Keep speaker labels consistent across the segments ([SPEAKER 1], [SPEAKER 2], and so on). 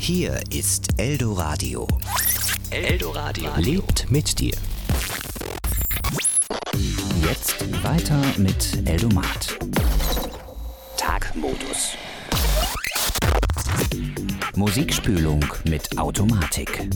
[SPEAKER 1] Hier ist Eldoradio. Eldoradio lebt mit dir. Jetzt weiter mit Eldomat. Tagmodus. Musikspülung mit Automatik.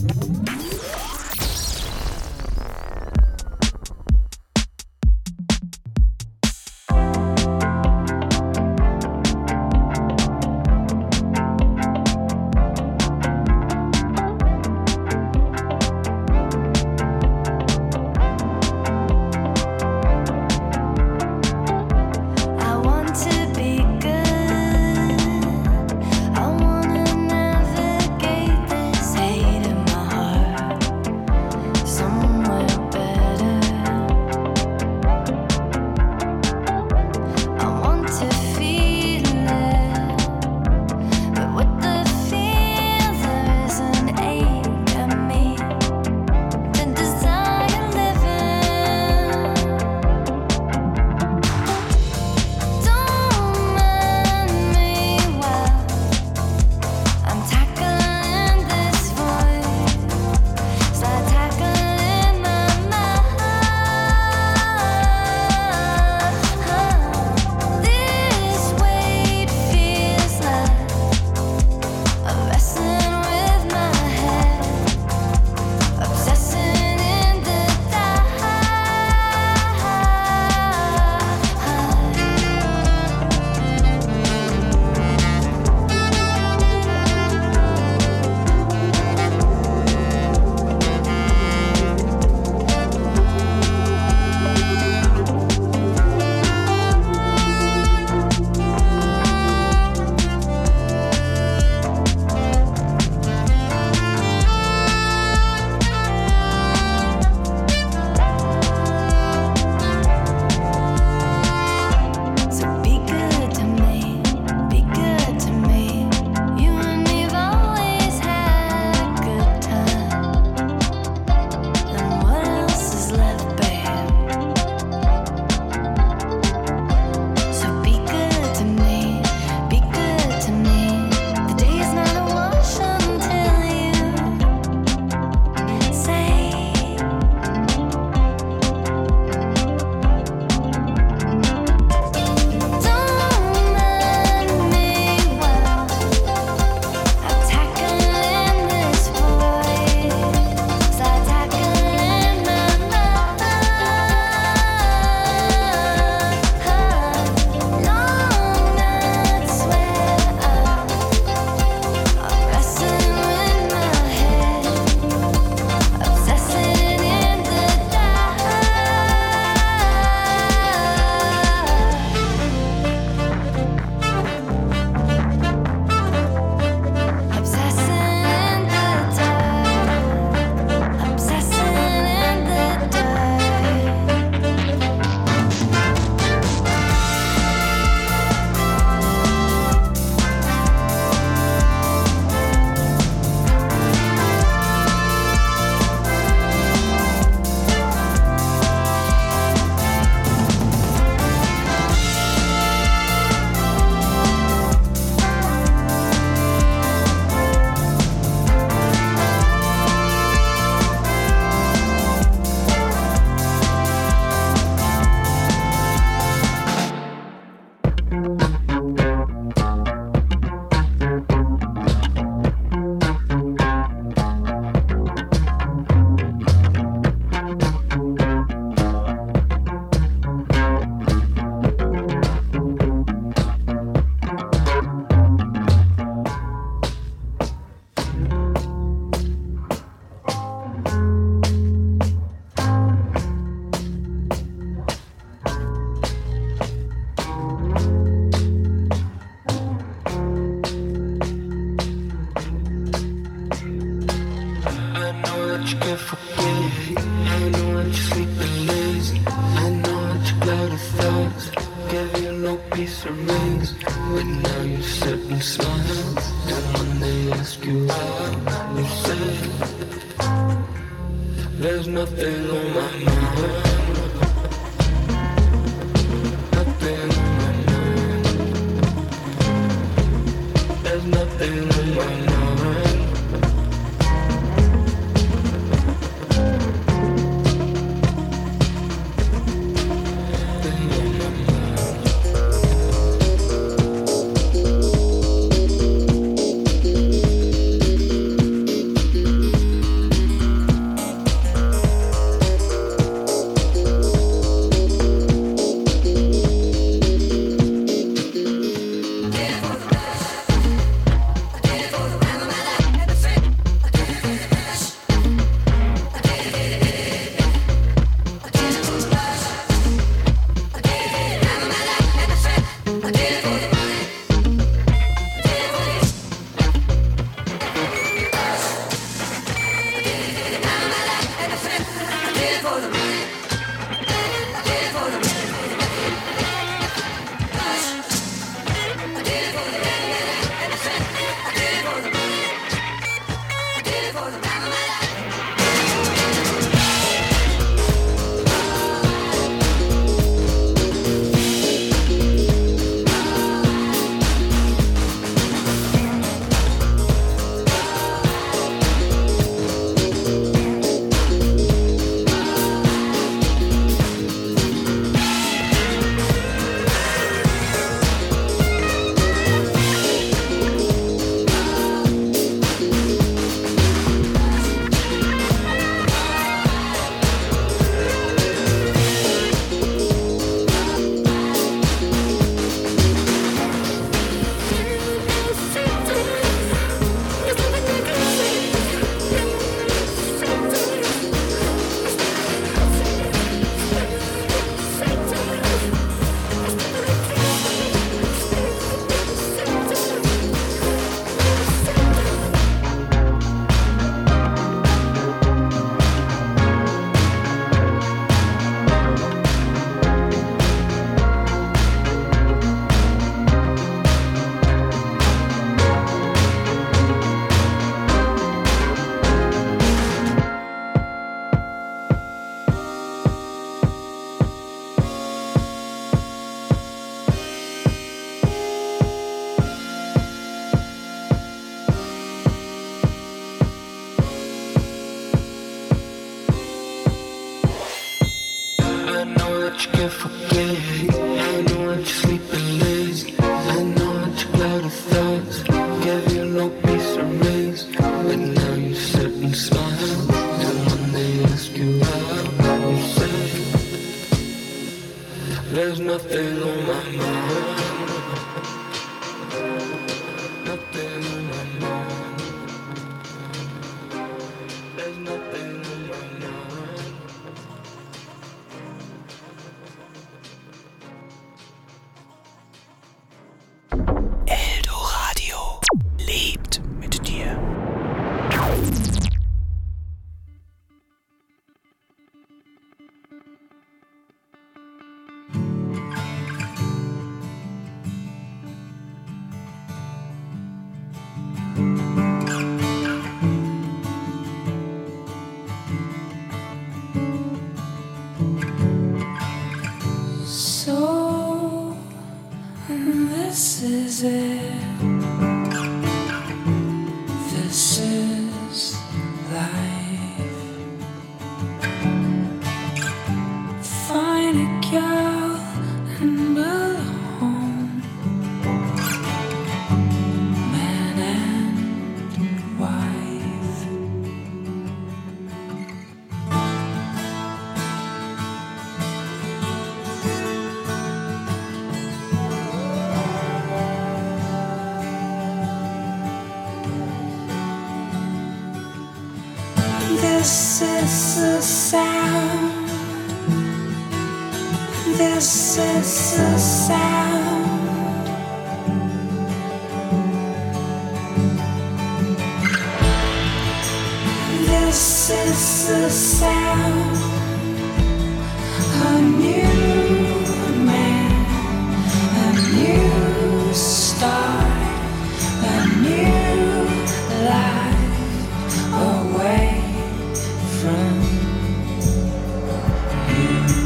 [SPEAKER 2] There's nothing on my mind. Nothing on my mind. There's nothing on my mind. I know that you can't forget. I know that you're sleeping lazy. I know that you're clouded thoughts gave you no peace or rest. But now you sit and smile. And when they ask you out, you say, there's nothing on my mind. Nothing on my mind. There's nothing on my mind.
[SPEAKER 1] Eldoradio lebt mit dir.
[SPEAKER 3] So, this is it. This is life. Find a girl and build a home. Man and wife. This is the sound. This is the sound. This is the sound. A new man, a new start, a new life away from you.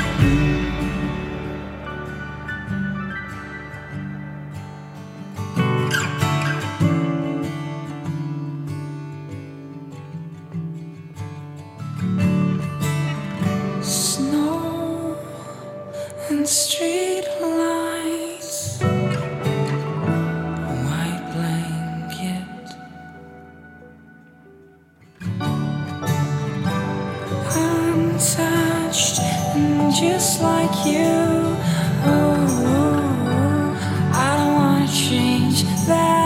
[SPEAKER 3] Snow and street lights, white blanket. Untouched and just like you. Oh, I don't wanna change that.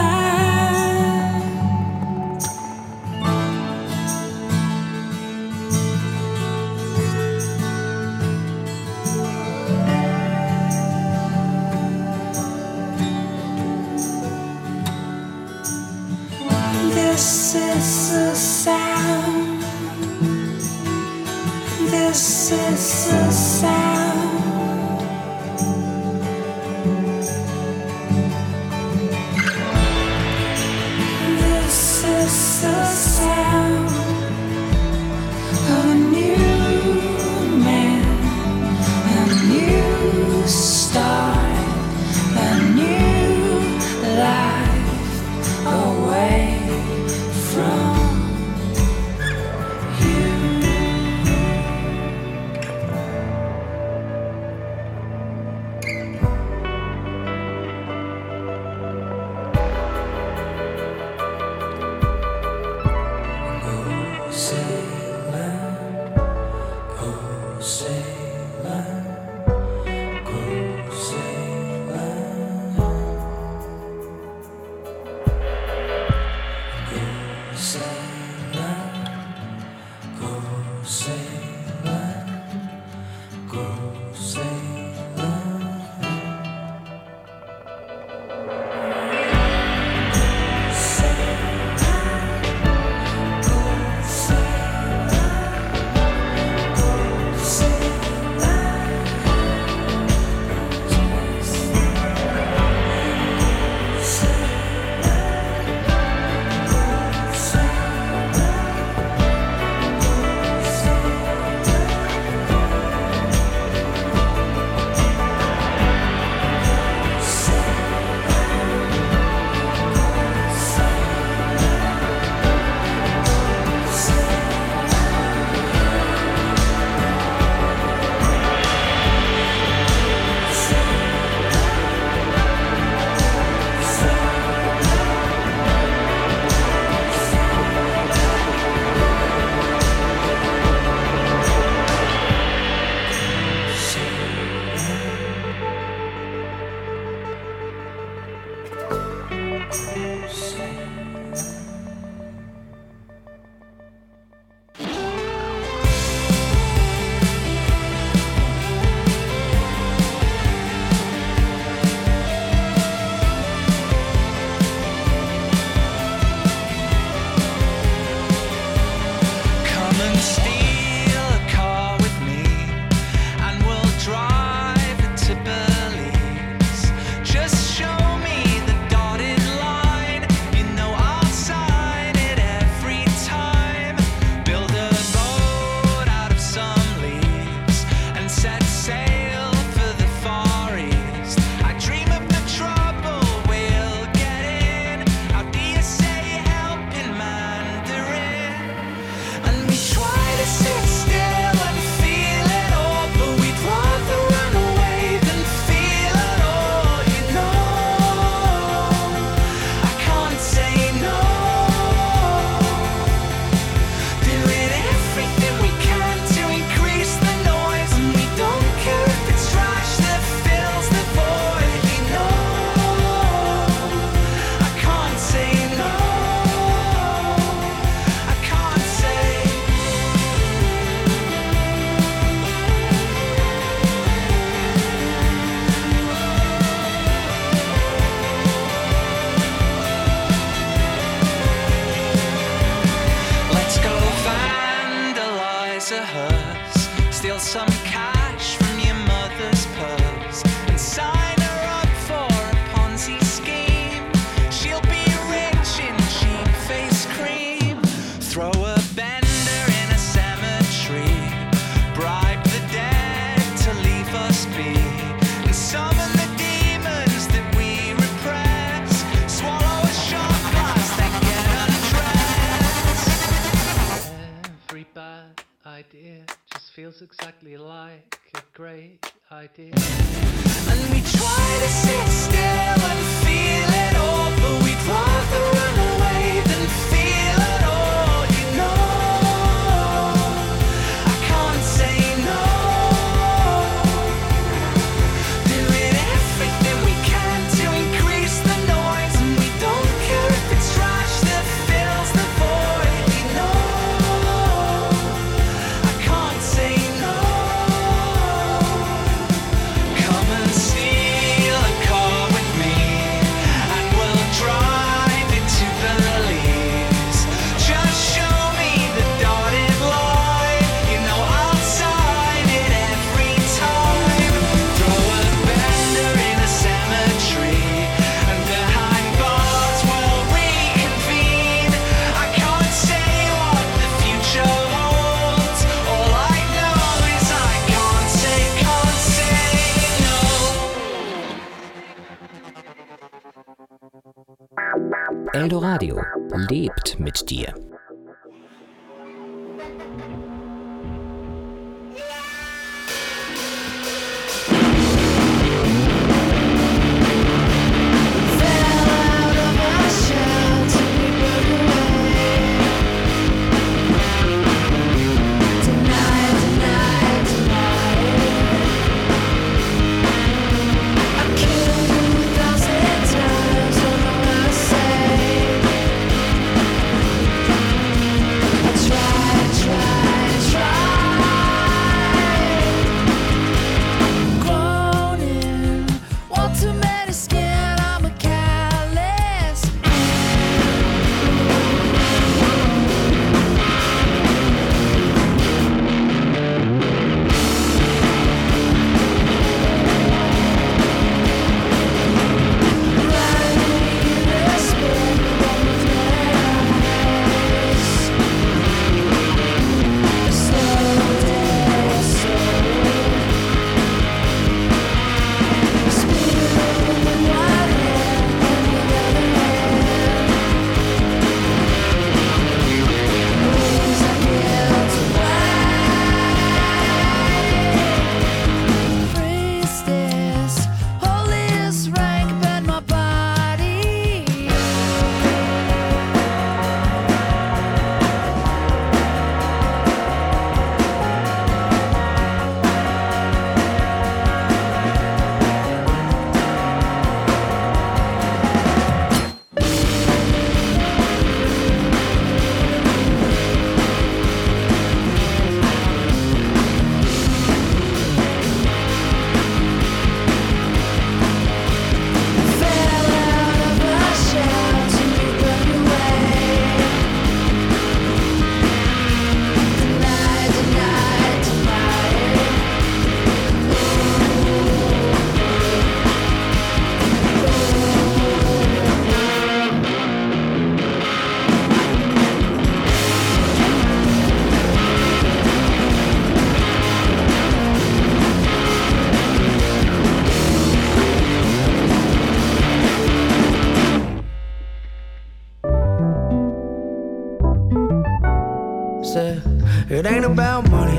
[SPEAKER 3] This is the sound. This is the sound. This is the sound of a new man, a new start, a new life away from you. Go sailing, go sailing, go sailing. Go sailing, go sailing, go sailing. Sailing.
[SPEAKER 4] into hers. Steal some cash from your mother's purse and sign her up for a Ponzi scheme. She'll be rich in cheap face cream. Throw a bender in a cemetery. Bribe the dead to leave us be. And summon the demons that we repress. Swallow a shot glass, then get undressed. Every bad idea just feels exactly like a great idea. And we try to sit still and feel it all, but we'd rather run away than feel it all, you know. I can't say no. Doing everything we can to increase the noise, and we don't care if it's trash that fills the void, you know. I can't say no. Come and steal a car with me, and we'll drive it to Belize. Just show me the dotted line, you know I'll sign it every time. Throw a bender in a cemetery, and behind bars we'll reconvene. I can't say what the future holds. All I know is I can't say no.
[SPEAKER 1] Eldoradio lebt mit dir.
[SPEAKER 5] It ain't about money.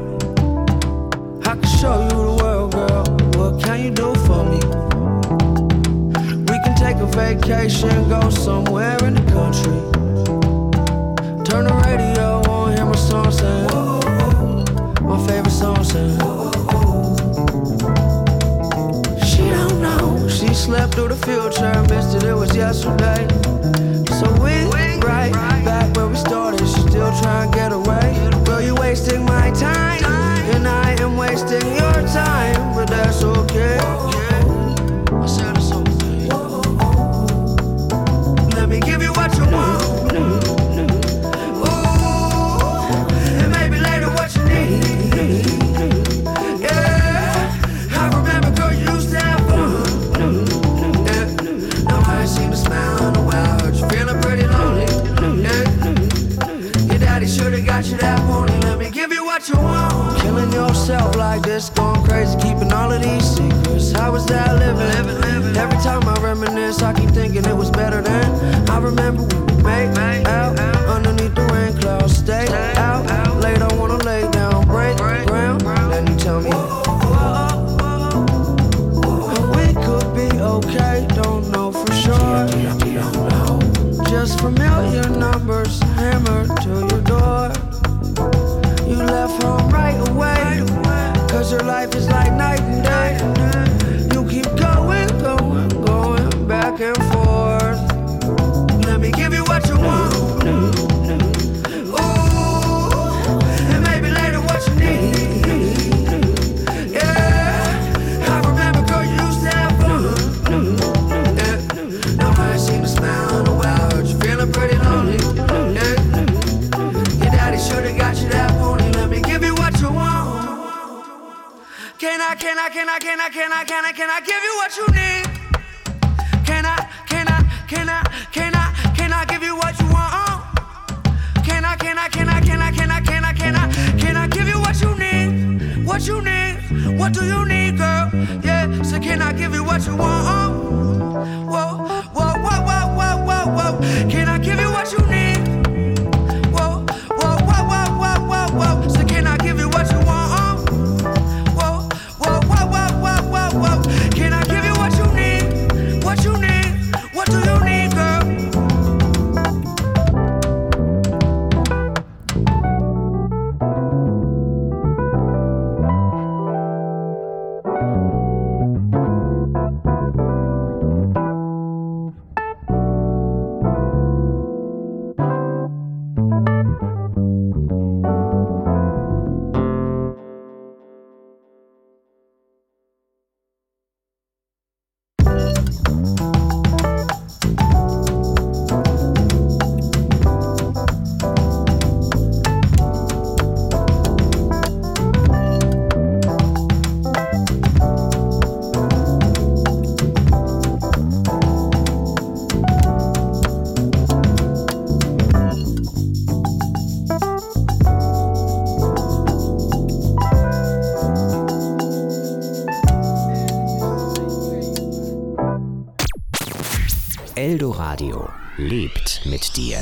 [SPEAKER 5] I can show you the world, girl. What can you do for me? We can take a vacation, go somewhere in the country. Turn the radio on, hear my song sing. My favorite song sing. She don't know. She slept through the future, missed it, it was yesterday. So we right back where we started. She still trying to get away. Girl, you wasting my time, and I am wasting your time, but that's okay. I said it's okay. Let me give you what you want. Ooh, and maybe later what you what you want. Killing yourself like this, going crazy, keeping all of these secrets. How was that living? Every time I reminisce, I keep thinking it was better than. I remember we would make out underneath the rain clouds. Stay out late, I wanna lay down, break ground. Then you tell me we could be okay, don't know for sure. Just familiar numbers hammered to your door. You left home right away, cause your life is like night and day. You keep going, back and forth. Let me give you what you want. Ooh, and maybe later what you need. Yeah, I remember, girl, you used to have fun. Yeah, no, I ain't seen a smile in a while. Heard you feeling pretty lonely. Yeah, your daddy should've got you that pony. Let me give you what you want. Can I give you what you need? Can I give you what you want? Can I give you what you need? What you need? What do you need, girl? Yeah, so can I give you what you want? Whoa. Can I give you what you need? Whoa. So can I give you what you want? Whoa. Can I give you what you need? What you need? What do you need, girl?
[SPEAKER 1] Eldoradio lebt mit dir.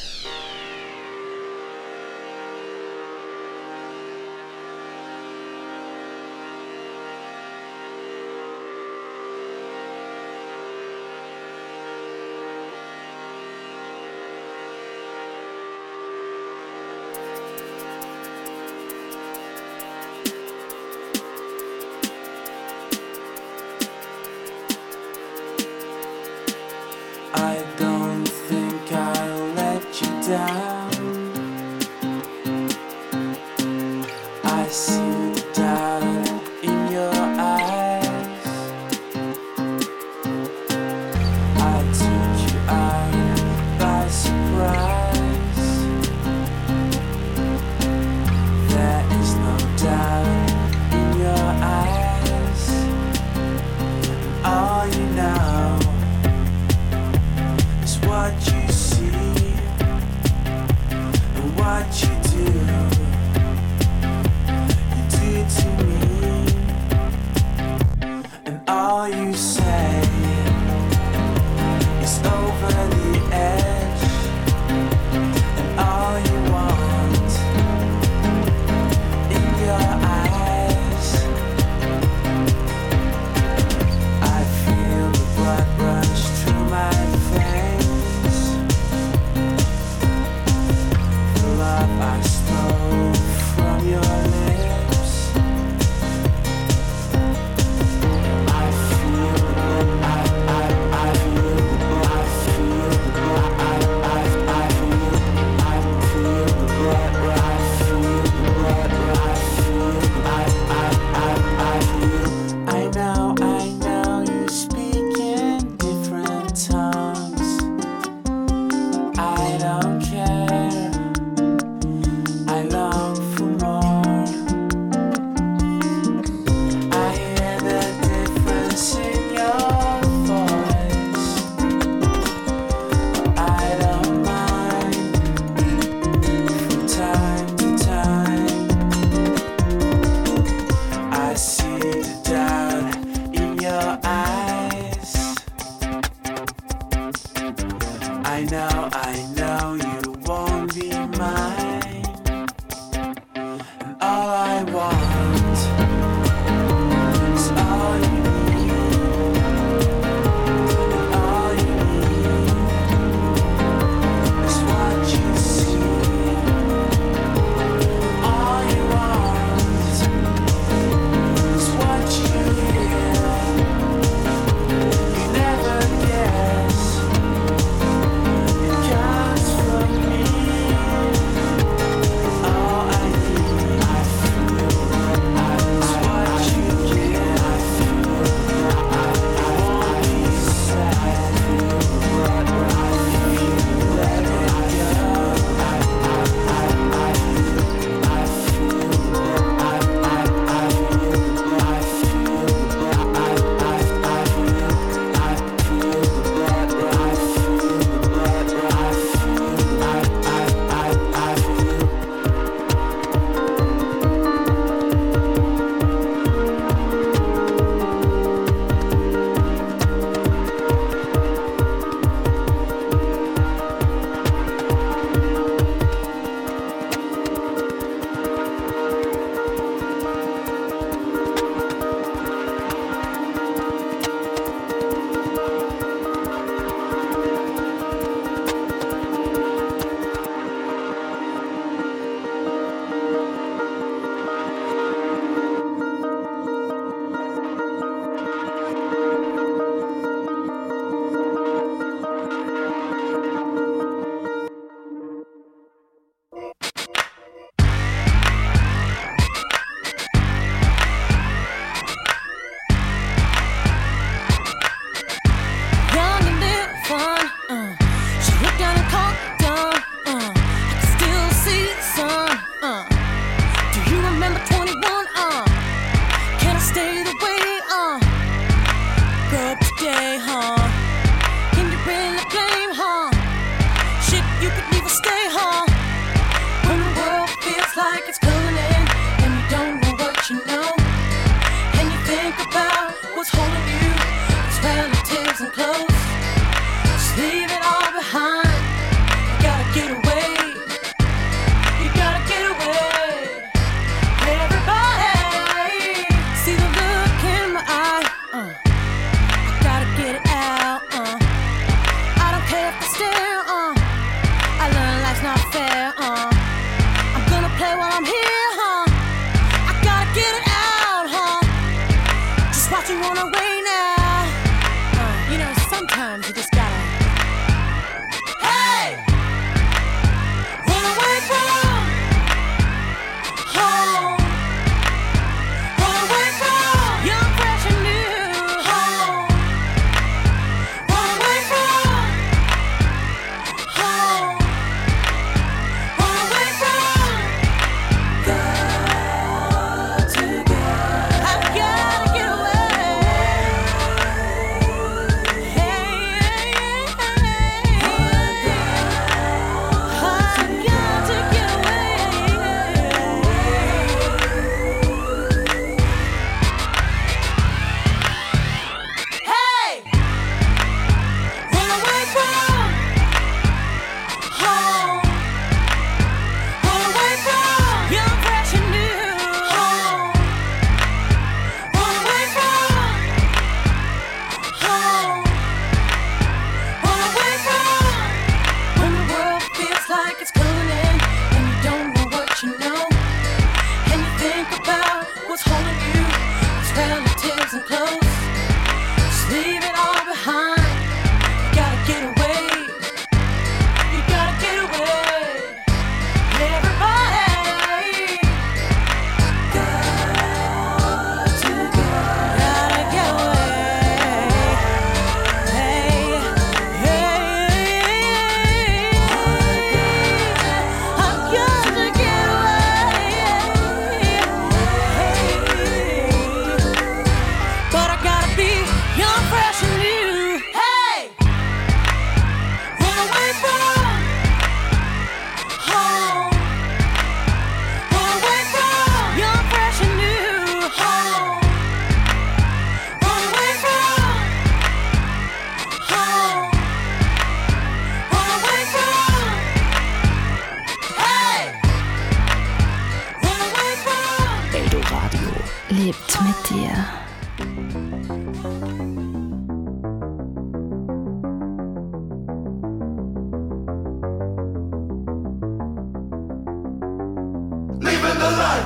[SPEAKER 6] I don't think I'll let you down. I see the doubt in your eyes. I took you out by surprise. There is no doubt in your eyes. All you know, what you see and what you do to me.
[SPEAKER 1] Radio
[SPEAKER 7] lebt mit dir.
[SPEAKER 8] Living the life.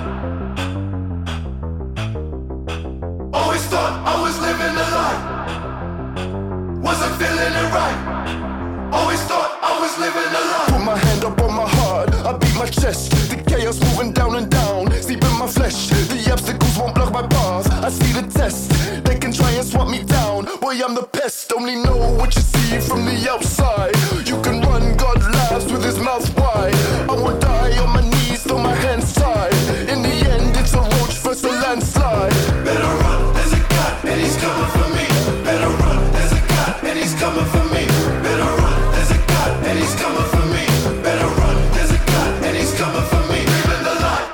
[SPEAKER 8] Always thought I was living the life. Wasn't feeling it right. Always thought I was living the life. Put my hand up on my heart, I beat my chest. The chaos moving down and down, deep in my flesh. The obstacles won't block my path. I see the test. They can try and swat me down. Boy, I'm the pest. Only know what you see from the outside. You can run, God laughs with his mouth wide. I will die on my knees, throw my hands tied. In the end, it's a roach versus a landslide. Better run, there's a God, and he's coming for me. Better run, there's a God, and he's coming for me. Better run, there's a God, and he's coming for me. Better run, there's a God, and he's coming for me. Living the life.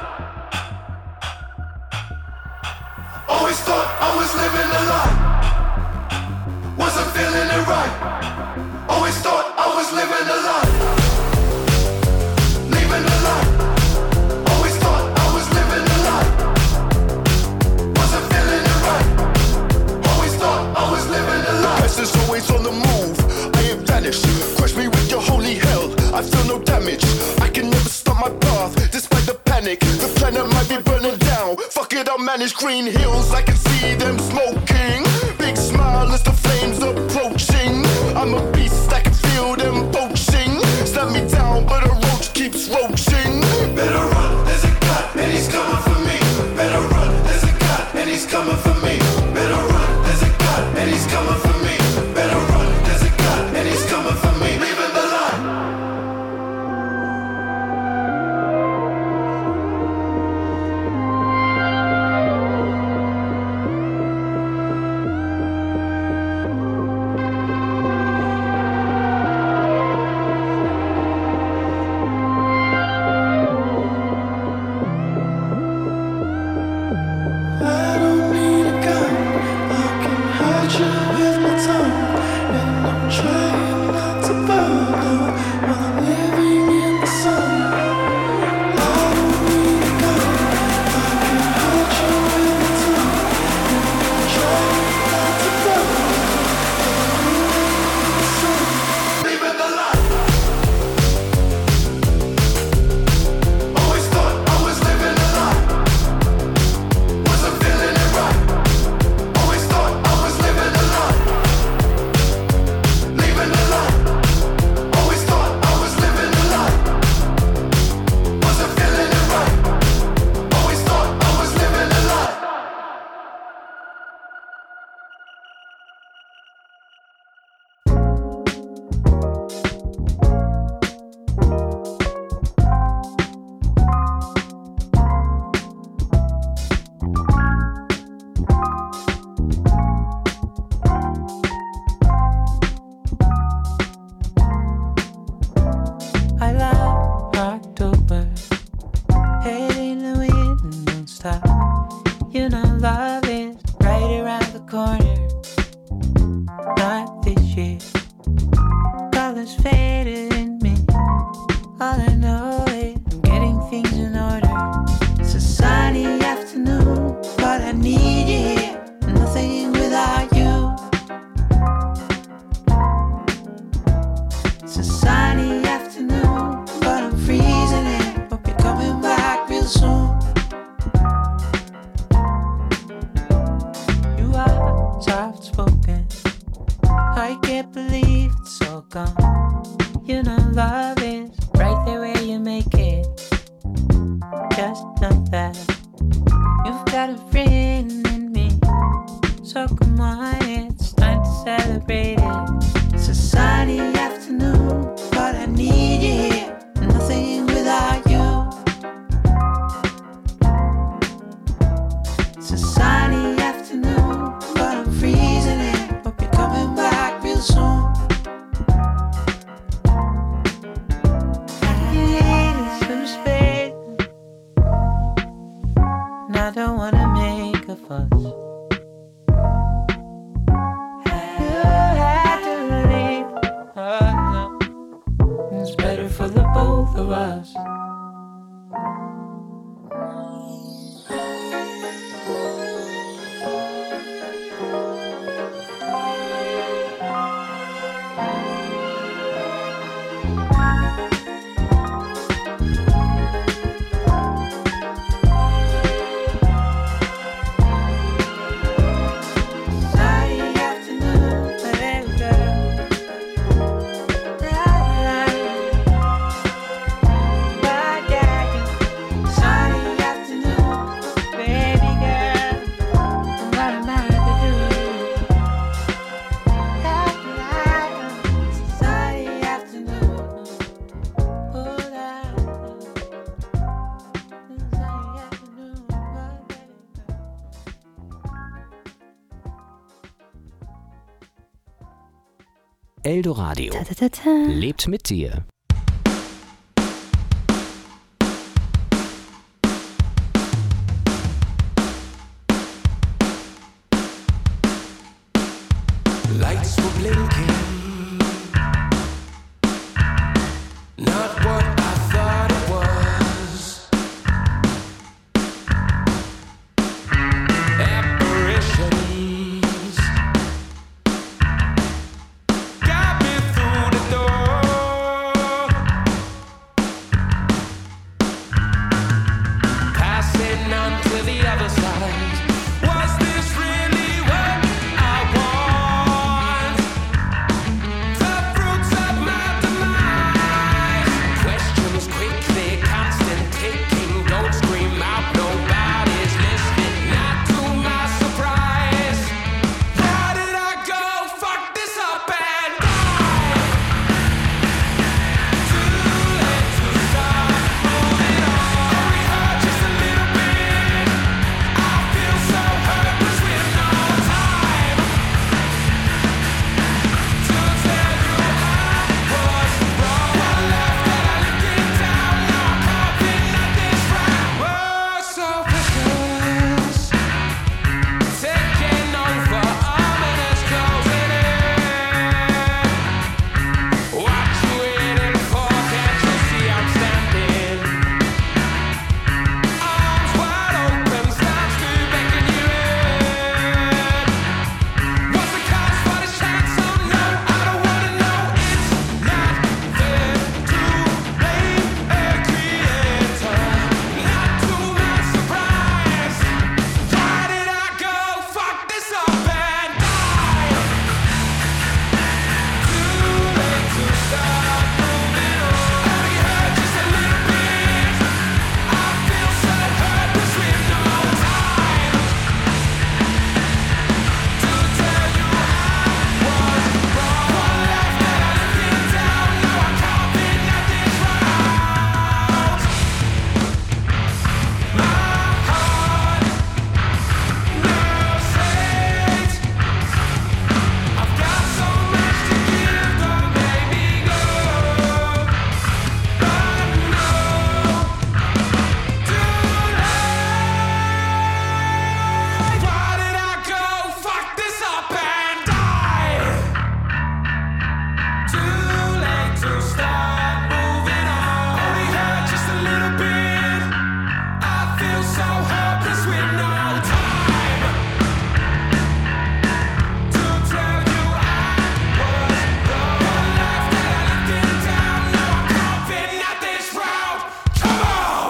[SPEAKER 8] Always thought I was living the life. Wasn't feeling it right. Always thought I was living the life. Living the life. Always thought I was living the life. Wasn't feeling it right. Always thought I was living the life. Pest is always on the move. I am vanished. Crush me with your holy hell. I feel no damage. I can never stop my path, despite the panic. The planet might be burning down. Fuck it, I'll manage green hills. I can see them smoking. Big smile as the flames approaching. I'm a beast, I can feel them poaching. Snap me down, but a roach keeps roaching. Better run, there's a God, and he's coming for me. Better run, there's a God, and he's coming for me. Better run, there's a God, and he's coming for me. Better run, there's a God, and he's coming for me. Living the life. I don't need a gun, I can hurt you with my tongue. And I'm trying not to burn out while I'm living in the sun. I don't need a gun, I can hurt you with my tongue. And I'm trying not to burn out while I'm living in the sun. Living the life. Always thought I was living the life. Wasn't feeling it right. Always thought I was living the life. Living the life. Always thought I was living the life. Wasn't feeling it right. Always thought I was living the life.
[SPEAKER 6] I love October, head in the wind and don't stop. You know love is right around the corner. Not this year, colors faded in me. All I know is I'm getting things in order. It's a sunny afternoon, but I need you here. Nothing without you. It's a sunny afternoon, but I'm freezing it. Hope you're coming back real soon. You are soft spoken. I can't believe it's all gone. You know love is right there where you make it. Just know that you've got a friend in me. So come on, it's time to celebrate it. It's a sunny afternoon, but I need you here. Nothing without you. It's a sunny afternoon, but I'm freezing it. Hope you're coming back real soon. I need some space, and I don't wanna make a fuss. You had to leave, it's better for the both of us.
[SPEAKER 1] Eldoradio. Lebt mit dir.
[SPEAKER 5] Lights were blinking, not what I thought it was. Apparitions got me through the door, passing on to the other side. Was this really what I want? The fruits of my demise. Questions quickly, constant ticking. Don't scream out, nobody's listening. Not to my surprise. Why did I go fuck this up and die? Too late to stop moving on. Only hurt just a little bit. I feel so hopeless with no time to tell you I was wrong. One left that I lived it down. Now I'm coughing at this round. We're so precious, taking over, ominous closing in. What you waiting for? Can't you see I'm standing? Arms wide open, starts to beckon you in. What's the cost for this chance? Oh no, I don't wanna know. It's not fair to blame a creator. Not to my surprise. Why did I go fuck this up and die? Too late to start moving on. Only hurt just a little bit. I feel so hopeless with no time to tell you I was wrong. One left that I lived it down. Now I'm coughing at this round. My heart nerves hate. I've got so much to give, don't make me go. But no, too late. Why did I go fuck this up and die? Too late to start moving on. Only hurt just a little bit. I feel so hopeless with no time to tell you I was wrong. One left that I lived it down. Now I'm coughing at this round. Come on!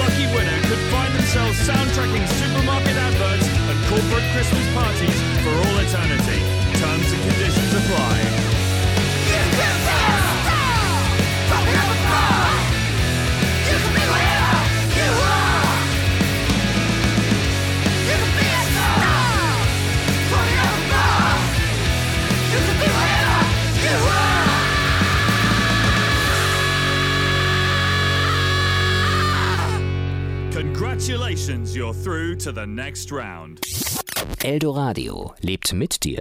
[SPEAKER 7] lucky winner could find themselves soundtracking supermarket adverts and corporate Christmas parties for all eternity. Terms and conditions apply. Congratulations, you're through to the next round.
[SPEAKER 1] Eldoradio lebt mit dir.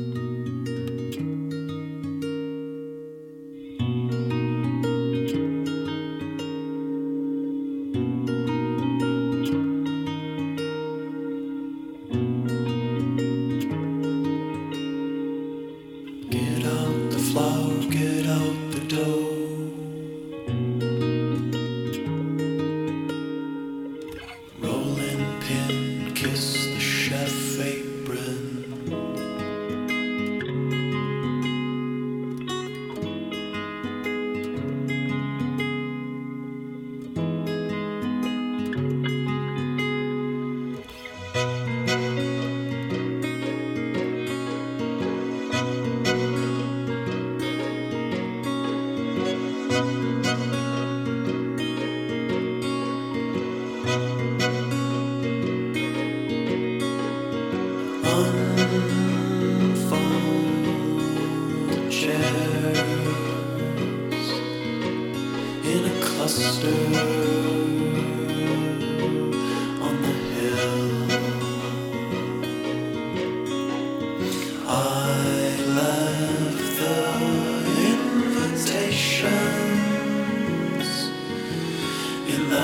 [SPEAKER 2] Get out the flour, get out the dough. Rolling pin, kiss the chef apron. Unfold chairs in a cluster on the hill. I left the invitations in the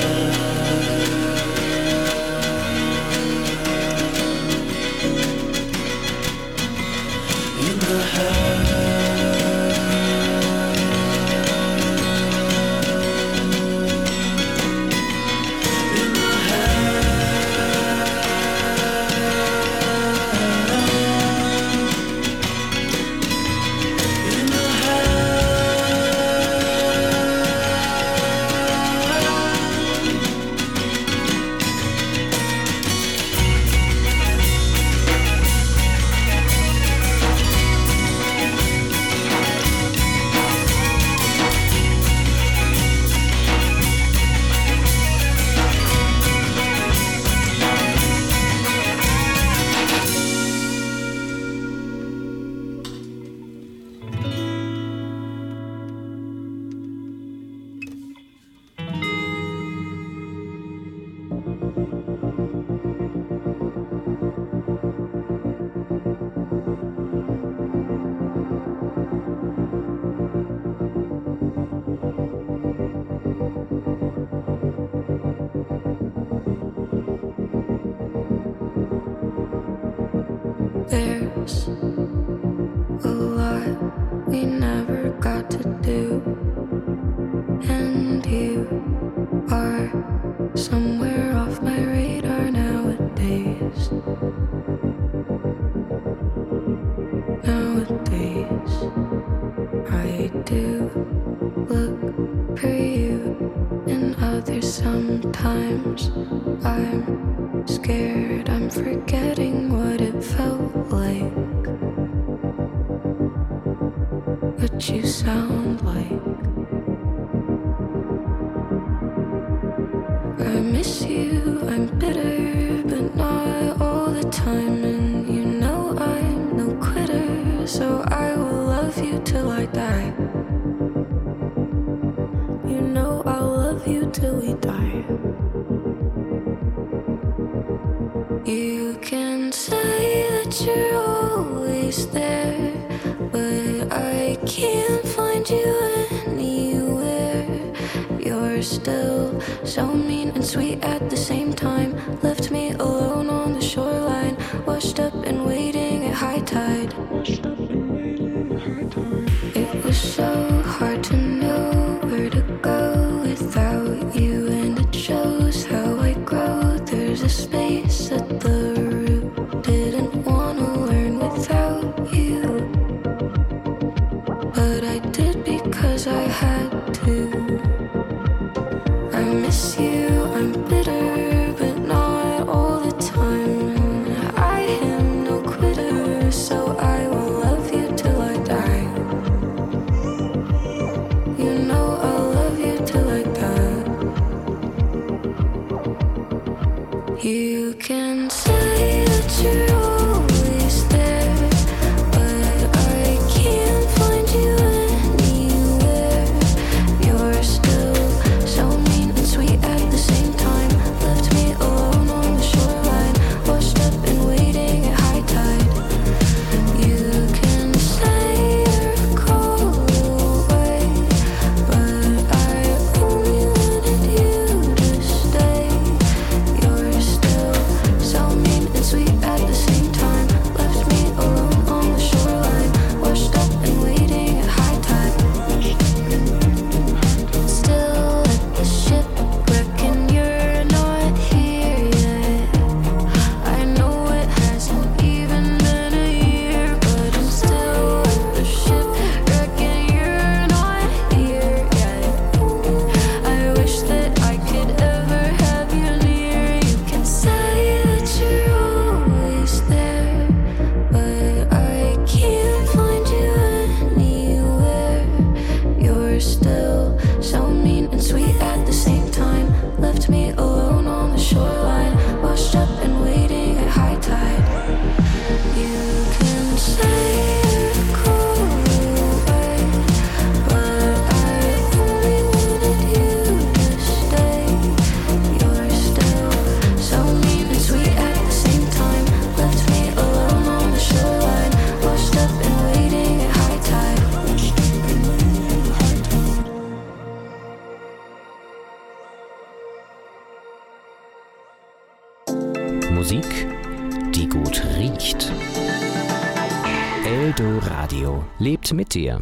[SPEAKER 3] There's a lot we never got to do, and you are somewhere off my radar nowadays. Nowadays, I do look for you in others sometimes. I'm scared I'm forgetting what it felt like, what you sound like. I miss you, I'm bitter, but not all the time. And you know I'm no quitter, so I will love you till I die. You know I'll love you till we die. You can say that you're always there, but I can't find you anywhere. You're still so mean and sweet at the same time. Left me alone on the shoreline, washed up and waiting at high tide. It was so hard to know where to go without you, and it shows how I grow. There's a space at the root, didn't want to learn without you, but I did because I had to. I miss you.
[SPEAKER 1] Musik, die gut riecht. Eldoradio lebt mit dir.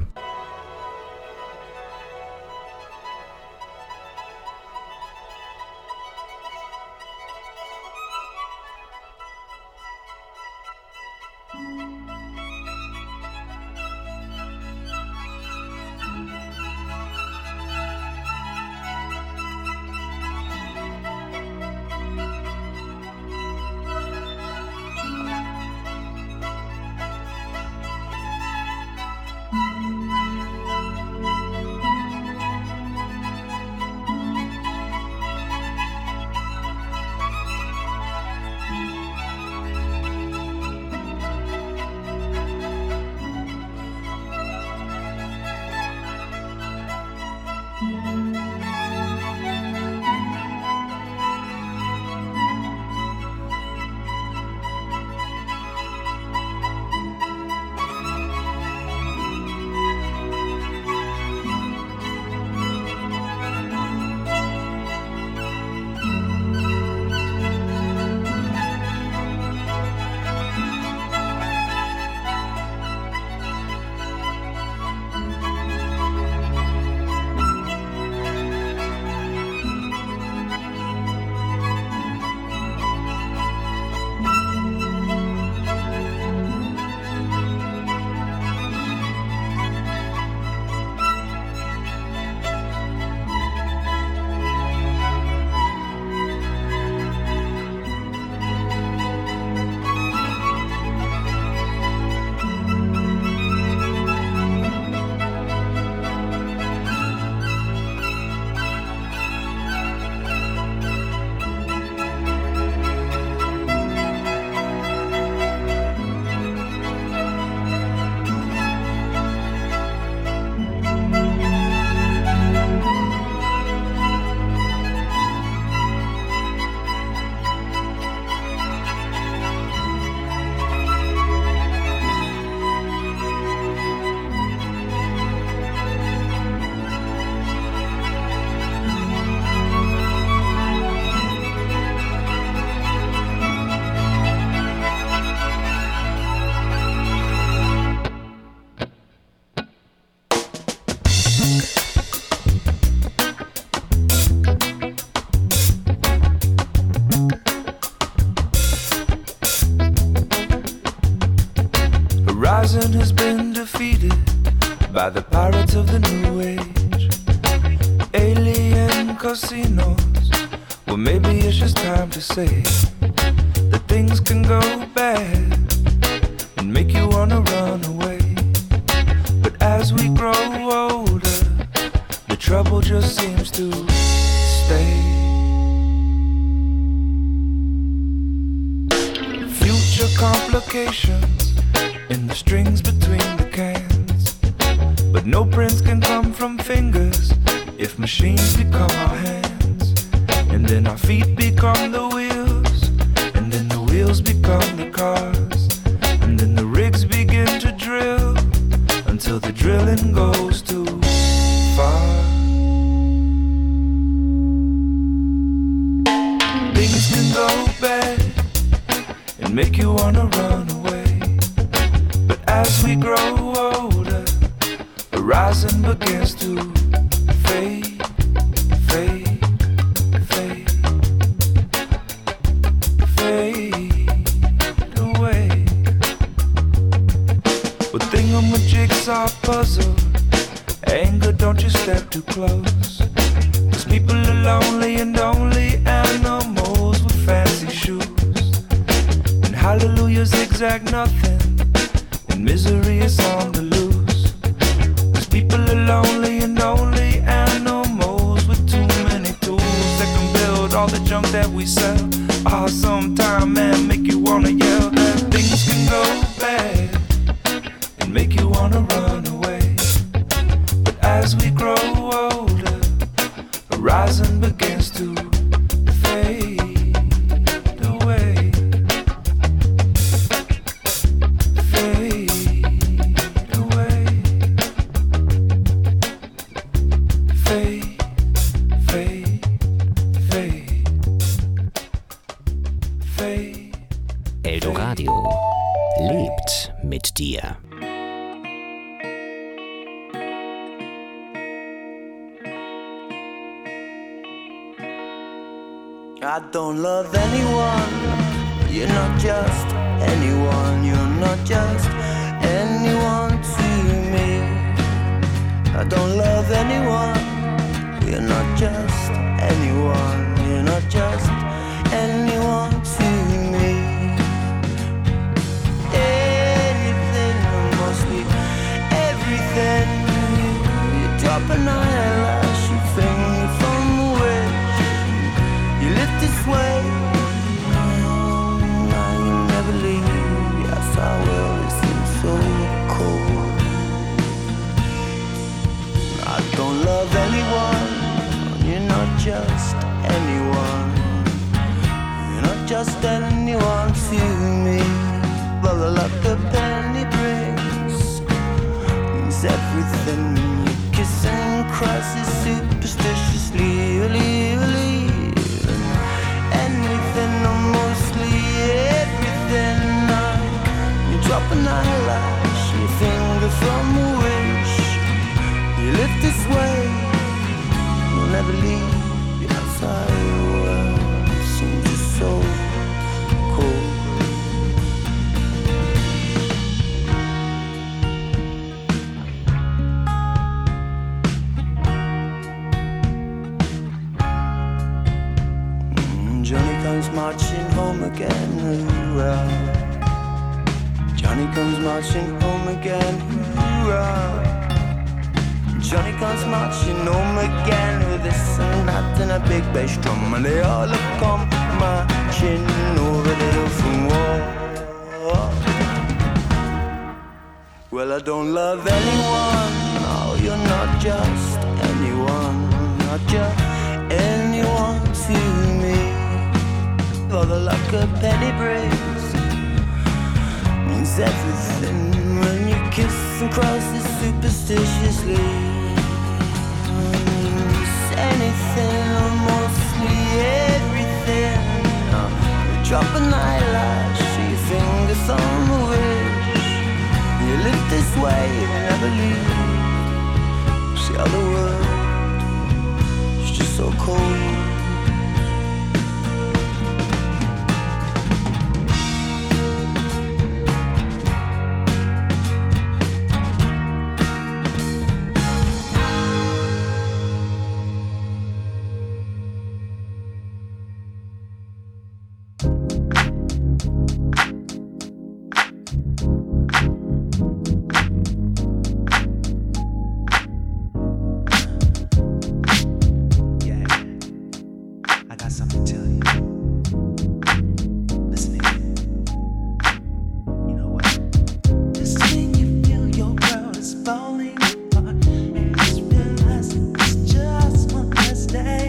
[SPEAKER 5] Horizon has been defeated by the pirates of the new age. Alien casinos Well, maybe it's just time to say that things can go bad and make you wanna run away. But as we grow older, the trouble just seems to stay. Future complications in the strings between the cans. But no prints can come from fingers if machines become our hands. And then our feet become the wheels, and then the wheels become the cars, and then the rigs begin to drill until the drilling goes too far. Things can go bad and make you wanna run away. But as we grow older, horizon begins to fade, fade, fade, fade away. But thingamajigsaw puzzle, anger, don't you step too close. 'Cause people are lonely and only animals with fancy shoes. And hallelujah zigzag nothing, and misery is on the loose. 'Cause people are lonely and only animals with too many tools that can build all the junk that we sell. Ah, sometime, man, make you wanna yell that things can go bad and make you wanna run away. But as we grow older, horizon begins to fade away, fade away, fade, fade, fade, fade.
[SPEAKER 1] Eldoradio lebt mit dir.
[SPEAKER 5] I don't love anyone. You're not just anyone. You're not just anyone to me. I don't love anyone. You're not just anyone. You're not just anyone to me. Anything, or mostly everything. You drop an eyelash, you finger from the wish. You live this way, now you never leave. Yes, I will, it seems so cold. I don't love anyone, you're not just anyone. You're not just anyone to me. But the luck a penny brings means everything. You kiss and crosses superstitiously, believe. Anything or mostly everything. You drop an eyelash, your finger from a wish. You live this way, you'll never leave. Your outside world seems just so cold. Johnny comes marching home again, hoorah. Johnny comes marching home again, hoorah. Johnny comes marching home again with this and that and a big bass drum. And they all have come marching over the hill from war. Well, I don't love anyone. No, you're not just anyone. Not just anyone to me. For the luck of penny brings means everything when you kiss and cross it superstitiously. Means anything or mostly everything. You drop an eyelash, your fingers on the wish. You live this way, you never leave. See how the world is just so cold.
[SPEAKER 9] tell you. Listen here. You know what? Just when you feel your world is falling apart, and just realize it's just one less day.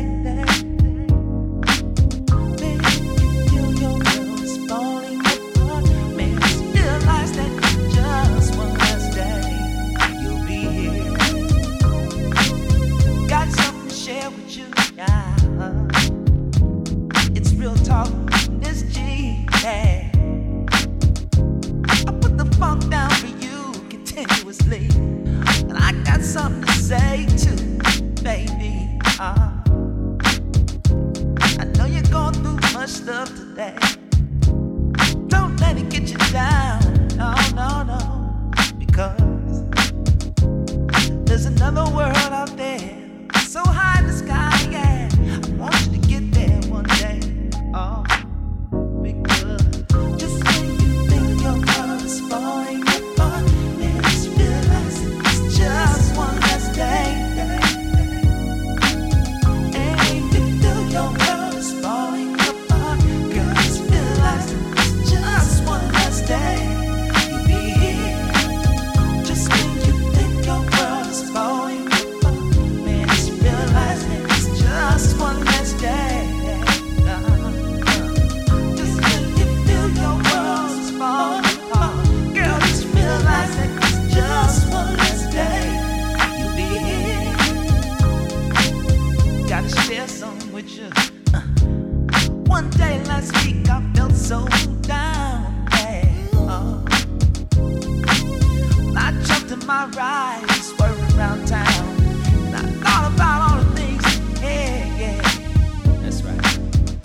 [SPEAKER 9] It's real talk, it's G. Yeah. I put the funk down for you continuously, and I got something to say too, baby. I know you're going through much stuff today. Don't let it get you down, no, no, no, because there's another world out there, so high in the sky, yeah. I want you to get there one day. Oh, because just when you think your world is falling apart, man, just realize it's just one less day. And if you feel your world is falling apart, girl, just realize it's just one less day. You'll be here. Just when you think your world is falling apart, man, just realize it's just one less day. Just when you feel your world is falling apart, girl, just realize that it's just one less day. You'll be here. Gotta share something with you. One day last week I felt so down. Yeah. When I jumped in my ride,